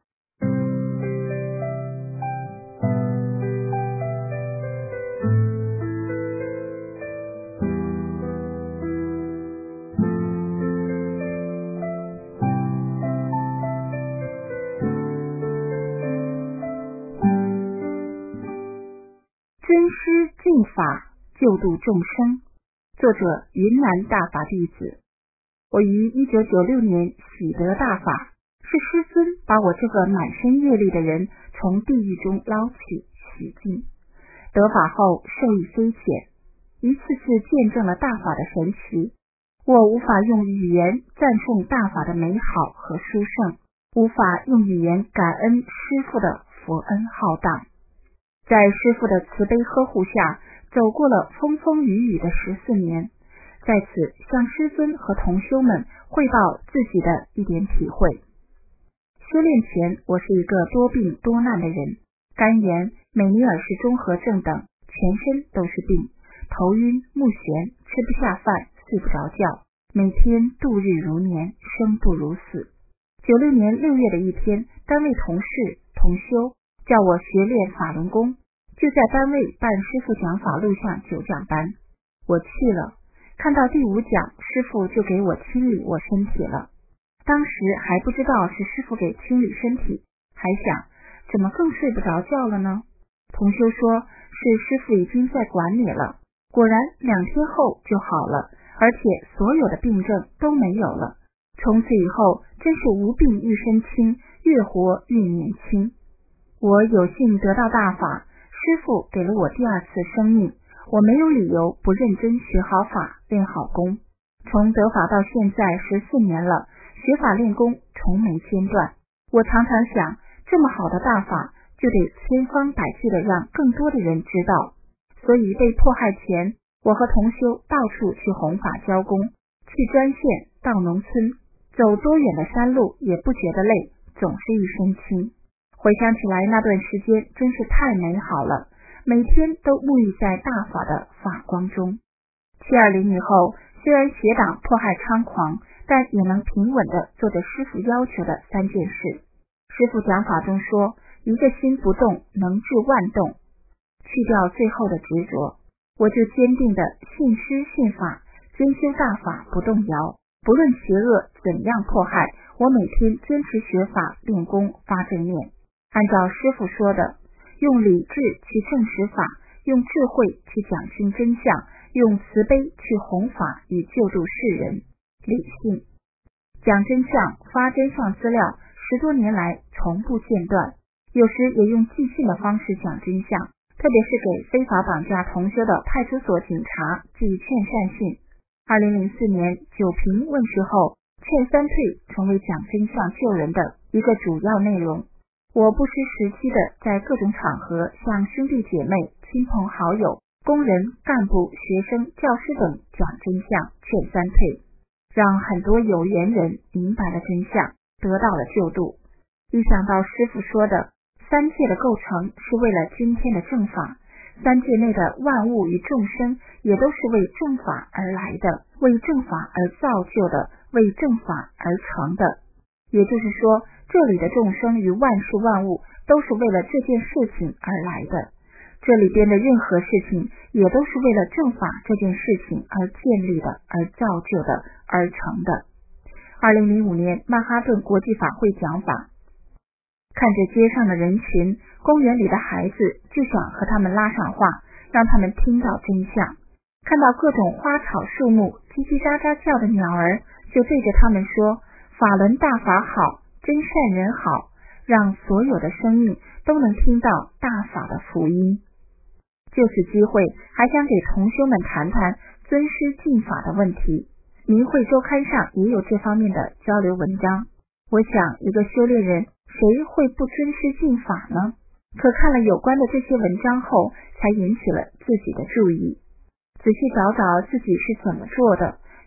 尊师敬法救度众生，作者云南大法弟子。我于1996年喜得大法，是师尊把我这个满身业力的人从地狱中捞起洗净。得法后受益匪浅，一次次见证了大法的神奇。我无法用语言赞颂大法的美好和殊胜，无法用语言感恩师父的佛恩浩荡。在师父的慈悲呵护下，走过了风风雨雨的14年，在此向师尊和同修们汇报自己的一点体会。修炼前，我是一个多病多难的人，肝炎、美尼尔氏综合症等，全身都是病，头晕目眩，吃不下饭，睡不着觉，每天度日如年，生不如死。96年6月的一天，单位同事同修叫我学练法轮功，就在单位办师父讲法录像9讲班。我去了，看到第5讲，师父就给我清理我身体了。当时还不知道是师父给清理身体，还想怎么更睡不着觉了呢？同修说是师父已经在管你了，果然2天后就好了，而且所有的病症都没有了。从此以后真是无病愈身轻，越活越年轻。我有幸得到大法，师父给了我第2次生命，我没有理由不认真学好法，练好功。从得法到现在14年了，学法练功从没间断。我常常想，这么好的大法就得千方百计的让更多的人知道。所以被迫害前，我和同修到处去弘法教功，去专线到农村，走多远的山路也不觉得累，总是一身轻。回想起来，那段时间真是太美好了，每天都沐浴在大法的法光中。720以后，虽然邪党迫害猖狂，但也能平稳地做着师父要求的3件事。师父讲法中说，一个心不动能治万动，去掉最后的执着，我就坚定地信师信法，坚修大法不动摇。不论邪恶怎样迫害，我每天坚持学法练功发正念，按照师父说的，用理智去证实法，用智慧去讲清真相，用慈悲去弘法与救度世人。理性讲真相，发真相资料10多年来从不间断，有时也用寄信的方式讲真相，特别是给非法绑架同修的派出所警察寄劝善信。2004年九平问世后，劝三退成为讲真相救人的一个主要内容。我不失时期的在各种场合向兄弟姐妹、亲朋好友、工人、干部、学生、教师等讲真相，劝三退，让很多有缘人明白了真相，得到了救度。一想到师父说的3界的构成是为了今天的正法，3界内的万物与众生也都是为正法而来的，为正法而造就的，为正法而成的。也就是说，这里的众生与万事万物都是为了这件事情而来的，这里边的任何事情也都是为了正法这件事情而建立的，而造就的，而成的。2005年曼哈顿国际法会讲法，看着街上的人群，公园里的孩子，就想和他们拉上话，让他们听到真相。看到各种花草树木叽叽喳喳叫的鸟儿，就对着他们说，法轮大法好，真善人好，让所有的生命都能听到大法的福音。就此机会，还想给同修们谈谈尊师敬法的问题。明慧周刊上也有这方面的交流文章。我想，一个修炼人谁会不尊师敬法呢？可看了有关的这些文章后，才引起了自己的注意，仔细找找自己是怎么做的，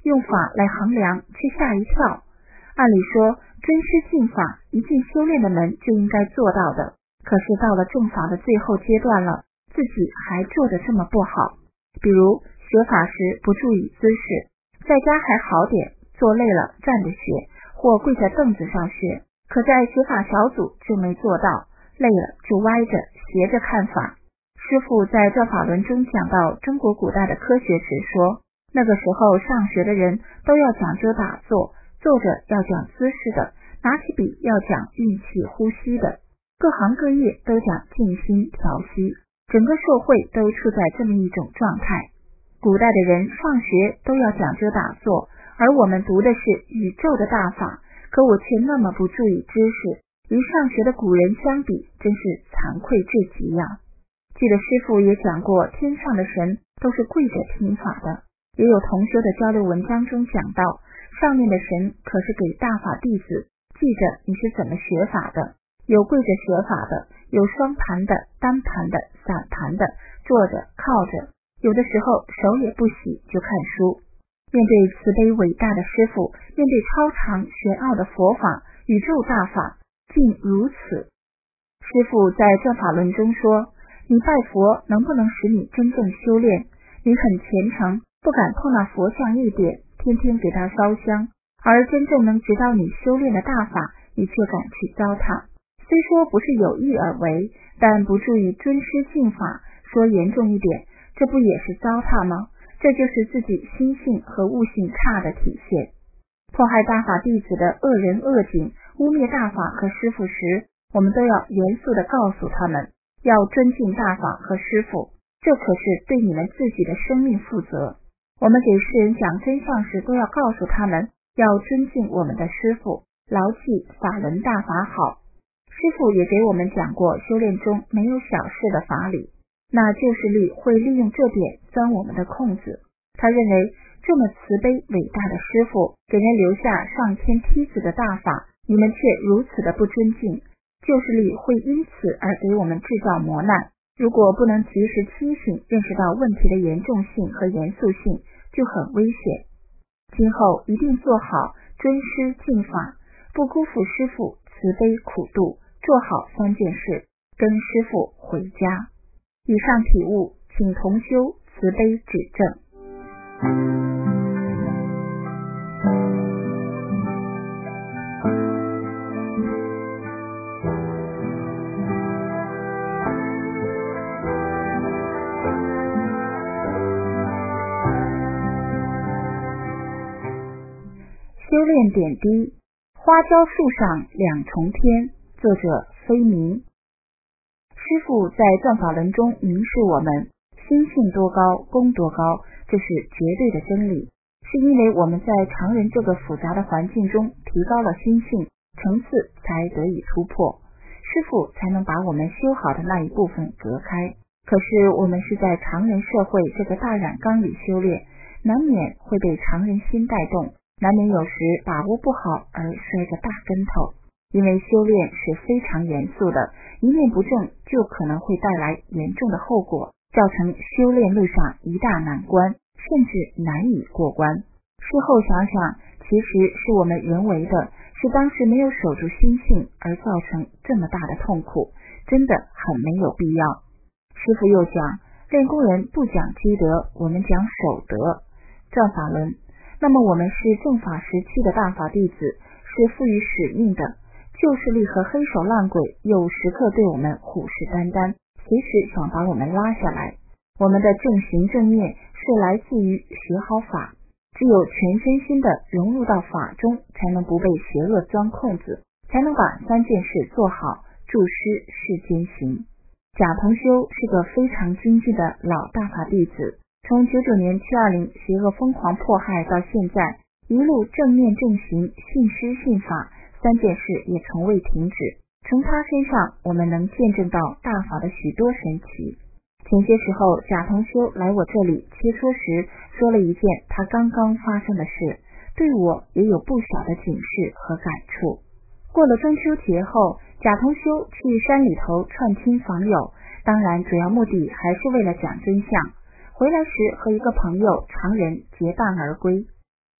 用法来衡量，却吓一跳。按理说，尊师敬法，一进修炼的门就应该做到的，可是到了正法的最后阶段了，自己还做得这么不好。比如学法时不注意姿势，在家还好点，坐累了站着学，或跪在凳子上学，可在学法小组就没做到，累了就歪着斜着看法。师父在这法轮中讲到中国古代的科学时说，那个时候上学的人都要讲究打坐，坐着要讲姿势的，拿起笔要讲运气呼吸的，各行各业都讲静心调息，整个社会都处在这么一种状态。古代的人上学都要讲究打坐，而我们读的是宇宙的大法，可我却那么不注意知识，与上学的古人相比，真是惭愧至极呀。记得师父也讲过，天上的神都是跪着听法的，也有同修的交流文章中讲到，上面的神可是给大法弟子记着你是怎么学法的，有跪着学法的，有双盘的、单盘的、散盘的，坐着靠着，有的时候手也不洗就看书。面对慈悲伟大的师父，面对超常玄奥的佛法、宇宙大法，竟如此。师父在这法论中说，你拜佛能不能使你真正修炼？你很虔诚，不敢碰那佛像一点，天天给他烧香，而真正能指导你修炼的大法，你却敢去糟蹋。虽说不是有意而为，但不注意尊师敬法，说严重一点，这不也是糟蹋吗？这就是自己心性和悟性差的体现。迫害大法弟子的恶人恶警，污蔑大法和师父时，我们都要严肃地告诉他们，要尊敬大法和师父，这可是对你们自己的生命负责。我们给世人讲真相时，都要告诉他们，要尊敬我们的师父，牢记法轮大法好。师父也给我们讲过，修炼中没有小事的法理，那旧势力会利用这点钻我们的空子。他认为这么慈悲伟大的师父，给人留下上天梯子的大法，你们却如此的不尊敬，旧势力会因此而给我们制造磨难。如果不能及时清醒，认识到问题的严重性和严肃性，就很危险。今后一定做好尊师敬法，不辜负师父慈悲苦度，做好3件事，跟师父回家。以上体悟，请同修慈悲指正。修炼点滴，花椒树上2重天，作者飞明。师父在转法轮中明示我们，心性多高，功多高，这是绝对的真理。是因为我们在常人这个复杂的环境中提高了心性，层次才得以突破，师父才能把我们修好的那一部分隔开。可是我们是在常人社会这个大染缸里修炼，难免会被常人心带动，难免有时把握不好而摔个大跟头。因为修炼是非常严肃的，一念不正就可能会带来严重的后果，造成修炼路上一大难关，甚至难以过关。事后想想，其实是我们人为的，是当时没有守住心性而造成这么大的痛苦，真的很没有必要。师父又讲，练功人不讲积德，我们讲守德。转法轮，那么我们是正法时期的大法弟子，是赋予使命的。旧势力和黑手烂鬼又时刻对我们虎视眈眈，随时想把我们拉下来。我们的正行正念是来自于学好法，只有全身心的融入到法中，才能不被邪恶钻空子，才能把3件事做好，助师世间行。贾同修是个非常精进的老大法弟子，从99年720邪恶疯狂迫害到现在，一路正念正行，信师信法，3件事也从未停止。从他身上，我们能见证到大法的许多神奇。前些时候，贾同修来我这里切磋时，说了一件他刚刚发生的事，对我也有不小的警示和感触。过了中秋节后，贾同修去山里头串亲访友，当然主要目的还是为了讲真相。回来时和一个朋友常人结伴而归。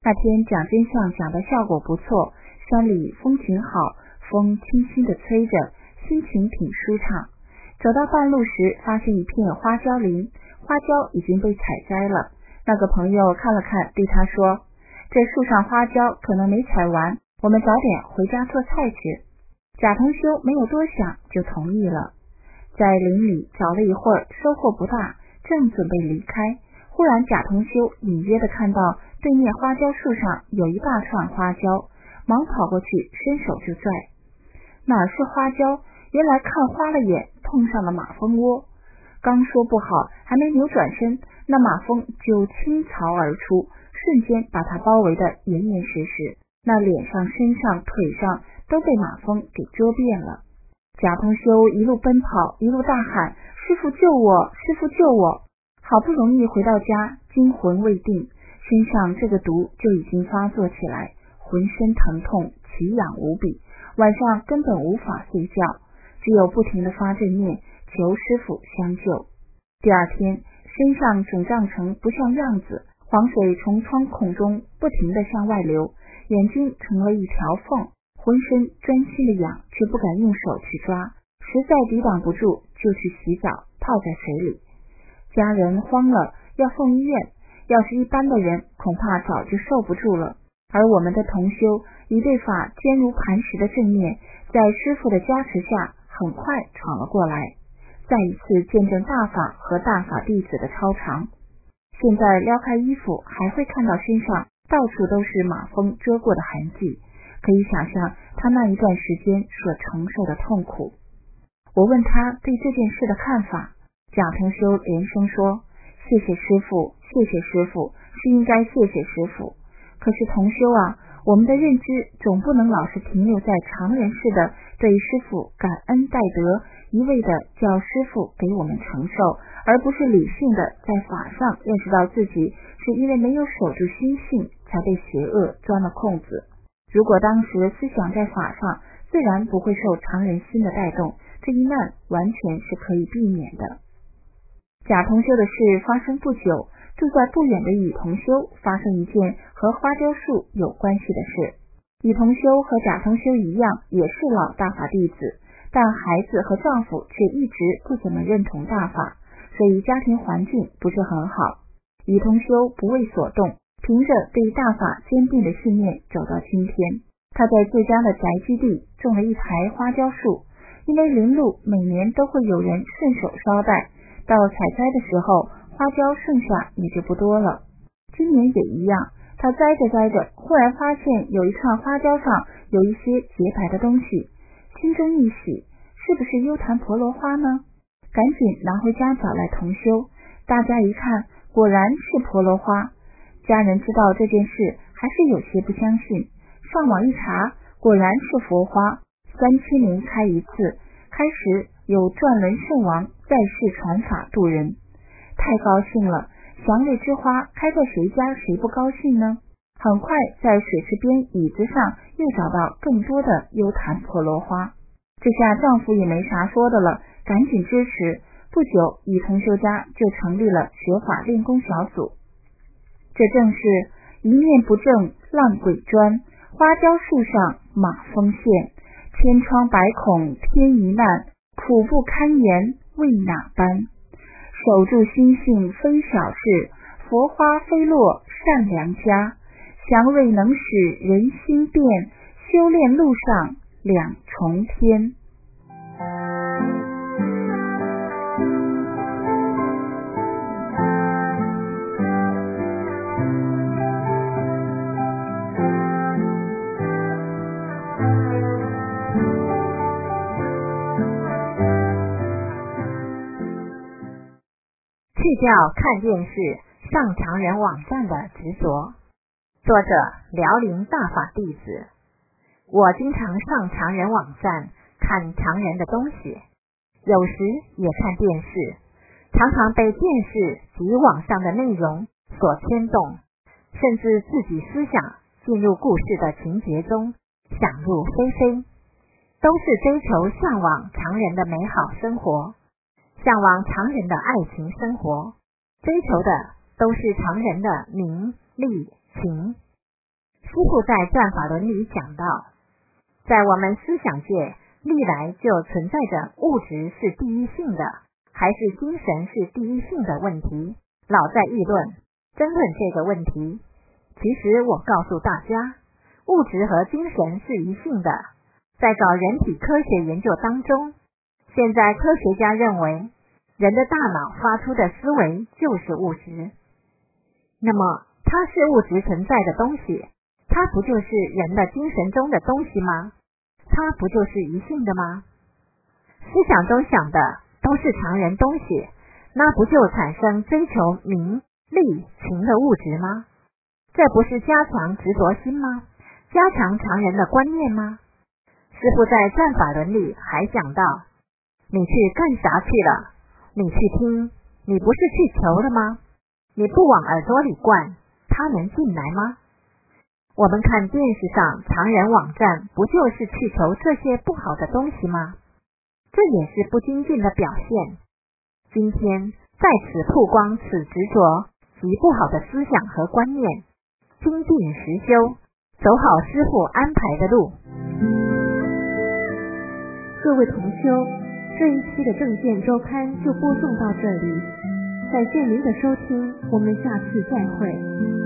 那天讲真相讲的效果不错，山里风景好，风轻轻地吹着，心情挺舒畅。走到半路时，发现一片花椒林，花椒已经被采摘了。那个朋友看了看，对他说：“这树上花椒可能没采完，我们早点回家做菜去。”贾同修没有多想就同意了。在林里找了一会儿，收获不大，正准备离开，忽然贾同修隐约地看到对面花椒树上有一大串花椒，忙跑过去，伸手就拽。哪是花椒？原来看花了眼，碰上了马蜂窝。刚说不好，还没扭转身，那马蜂就倾巢而出，瞬间把他包围得严严实实，那脸上、身上、腿上都被马蜂给遮遍了。贾同修一路奔跑，一路大喊：“师父救我！师父救我！”好不容易回到家，惊魂未定，身上这个毒就已经发作起来，浑身疼痛，奇痒无比，晚上根本无法睡觉，只有不停地发正念，求师父相救。第二天，身上肿胀成不像样子，黄水从窗孔中不停地向外流，眼睛成了一条缝，浑身专心的痒，却不敢用手去抓，实在抵挡不住，就去洗澡，泡在水里。家人慌了，要送医院，要是一般的人恐怕早就受不住了。而我们的同修一对法坚如磐石的正念，在师父的加持下很快闯了过来，再一次见证大法和大法弟子的超常。现在撩开衣服，还会看到身上到处都是马蜂蛰过的痕迹，可以想象他那一段时间所承受的痛苦。我问他对这件事的看法，贾同修连声说：“谢谢师父，谢谢师父，是应该谢谢师父。可是同修啊，我们的认知总不能老是停留在常人似的对师父感恩戴德，一味的叫师父给我们承受，而不是理性的在法上认识到自己是因为没有守住心性才被邪恶钻了空子。如果当时思想在法上，自然不会受常人心的带动，这一难完全是可以避免的。”贾同修的事发生不久，住在不远的乙同修发生一件和花椒树有关系的事。乙同修和贾同修一样，也是老大法弟子，但孩子和丈夫却一直不怎么认同大法，所以家庭环境不是很好。乙同修不为所动，凭着对大法坚定的信念走到今天。他在自家的宅基地种了一排花椒树，因为林路每年都会有人顺手捎带，到采摘的时候，花椒剩下也就不多了。今年也一样，他摘着摘着，忽然发现有一串花椒上有一些洁白的东西，心中一喜，是不是幽檀婆罗花呢？赶紧拿回家找来同修，大家一看，果然是婆罗花。家人知道这件事，还是有些不相信，上网一查，果然是佛花，3000年开一次，开始有转轮圣王在世传法度人，太高兴了，祥瑞之花开在谁家谁不高兴呢？很快在水池边椅子上又找到更多的幽檀婆罗花，这下丈夫也没啥说的了，赶紧支持。不久，乙同修家就成立了学法练功小组。这正是一念不正浪鬼钻，花椒树上马蜂现，千疮百孔天一难，苦不堪言为哪般？守住心性非小事，佛花飞落善良家，祥瑞能使人心变，修炼路上两重天。 去掉看电视上常人网站的执着。作者：辽宁大法弟子。我经常上常人网站看常人的东西，有时也看电视，常常被电视及网上的内容所牵动，甚至自己思想进入故事的情节中，想入非非，都是追求向往常人的美好生活，向往常人的爱情生活，追求的都是常人的名利情。 父在《转法轮》里讲到，在我们思想界历来就存在着物质是第一性的，还是精神是第一性的问题，老在议论争论这个问题。其实我告诉大家，物质和精神是一性的。在搞人体科学研究当中，现在科学家认为人的大脑发出的思维就是物质。那么它是物质存在的东西，它不就是人的精神中的东西吗？它不就是一性的吗？思想中想的都是常人东西，那不就产生追求名利情的物质吗？这不是加强执着心吗？加强常人的观念吗？师父在《转法轮》里还讲到，你去干啥去了？你去听，你不是去求了吗？你不往耳朵里灌，它能进来吗？我们看电视上常人网站，不就是去求这些不好的东西吗？这也是不精进的表现。今天在此曝光此执着及不好的思想和观念，精进实修，走好师父安排的路。 各位同修，这一期的正见周刊就播送到这里，感谢您的收听，我们下次再会。